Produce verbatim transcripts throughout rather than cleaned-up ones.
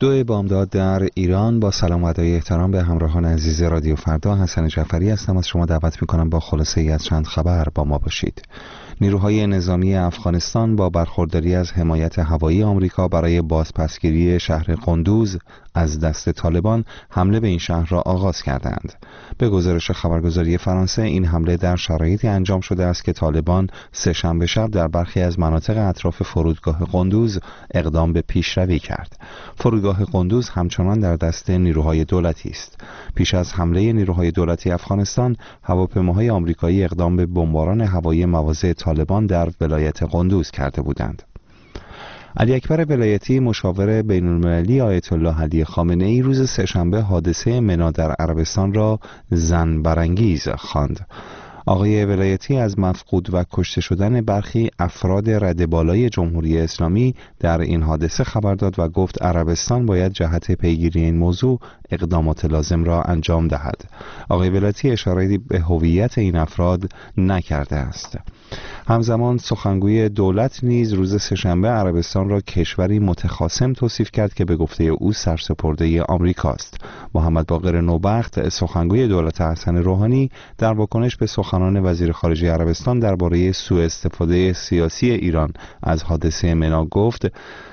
دو بامداد در ایران. با سلام و ادای احترام به همراهان عزیز رادیو فردا، حسن جعفری هستم. از شما دعوت می‌کنم با خلاصه ای از چند خبر با ما باشید. نیروهای نظامی افغانستان با برخورداری از حمایت هوایی آمریکا برای بازپسگیری شهر قندوز از دست طالبان حمله به این شهر را آغاز کردند. به گزارش خبرگزاری فرانسه، این حمله در شرایطی انجام شده است که طالبان سه‌شنبه شب در برخی از مناطق اطراف فرودگاه قندوز اقدام به پیشروی کرد. فرودگاه قندوز همچنان در دست نیروهای دولتی است. پیش از حمله نیروهای دولتی افغانستان، هواپیماهای آمریکایی اقدام به بمباران هوایی مواضع طالبان در ولایت قندوز کرده بودند. علی اکبر ولایتی، مشاور بین المللی آیت الله علی خامنه ای، روز سه‌شنبه حادثه منا در عربستان را زن برانگیز خواند. آقای ولایتی از مفقود و کشته شدن برخی افراد رده بالای جمهوری اسلامی در این حادثه خبر داد و گفت عربستان باید جهت پیگیری این موضوع اقدامات لازم را انجام دهد. آقای ولایتی اشاره به هویت این افراد نکرده است. همزمان سخنگوی دولت نیز روز سه‌شنبه عربستان را کشوری متخاصم توصیف کرد که به گفته او سرسپرده آمریکاست. محمد باقر نوبخت، سخنگوی دولت حسن روحانی، در واکنش به سخنان وزیر خارجه عربستان درباره سوء استفاده سیاسی ایران از حادثه منا گفت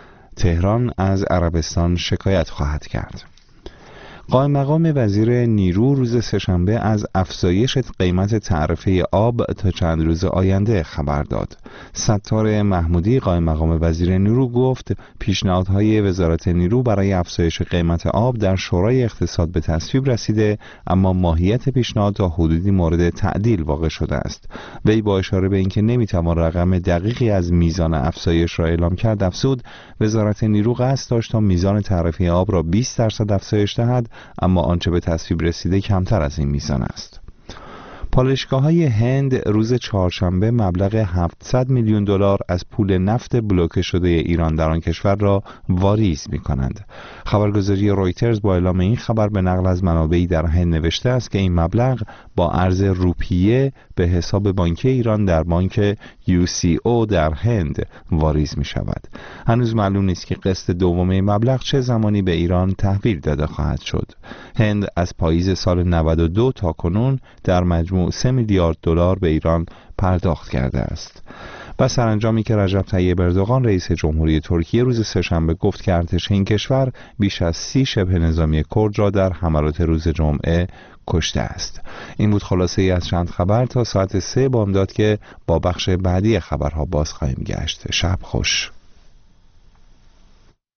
تهران از عربستان شکایت خواهد کرد. قائم مقام وزیر نیرو روز سه‌شنبه از افزایش قیمت تعرفه آب تا چند روز آینده خبر داد. ستار محمودی، قائم مقام وزیر نیرو، گفت پیشنهادهای وزارت نیرو برای افزایش قیمت آب در شورای اقتصاد به تصویب رسیده، اما ماهیت پیشنهاد تا حدودی مورد تعدیل واقع شده است. وی با اشاره به اینکه نمیتوان رقم دقیقی از میزان افزایش را اعلام کرد، افزود وزارت نیرو قصد داشت تا میزان تعرفه آب را بیست درصد افزایش دهد، اما آنچه به تصویب رسیده کمتر از این میزان است. پالایشگاه‌های هند روز چهارشنبه مبلغ هفتصد میلیون دلار از پول نفت بلوکه شده ایران در آن کشور را واریز می‌کنند. خبرگزاری رویترز با اعلام این خبر به نقل از منابعی در هند نوشته است که این مبلغ با ارز روپیه به حساب بانکی ایران در بانک یو سی او در هند واریز می‌شود. هنوز معلوم نیست که قسط دوم این مبلغ چه زمانی به ایران تحویل داده خواهد شد. هند از پاییز سال نود و دو تا کنون در مجموع سه میلیارد دلار به ایران پرداخت کرده است. و سرانجامی که رجب طیب اردوغان رئیس جمهوری ترکیه روز سه‌شنبه گفت که ارتش این کشور بیش از سی شبه نظامی کرد را در حملات روز جمعه کشته است. این بود خلاصه ای از چند خبر. تا ساعت سه بامداد که با بخش بعدی خبرها باز خواهیم گشت. شب خوش.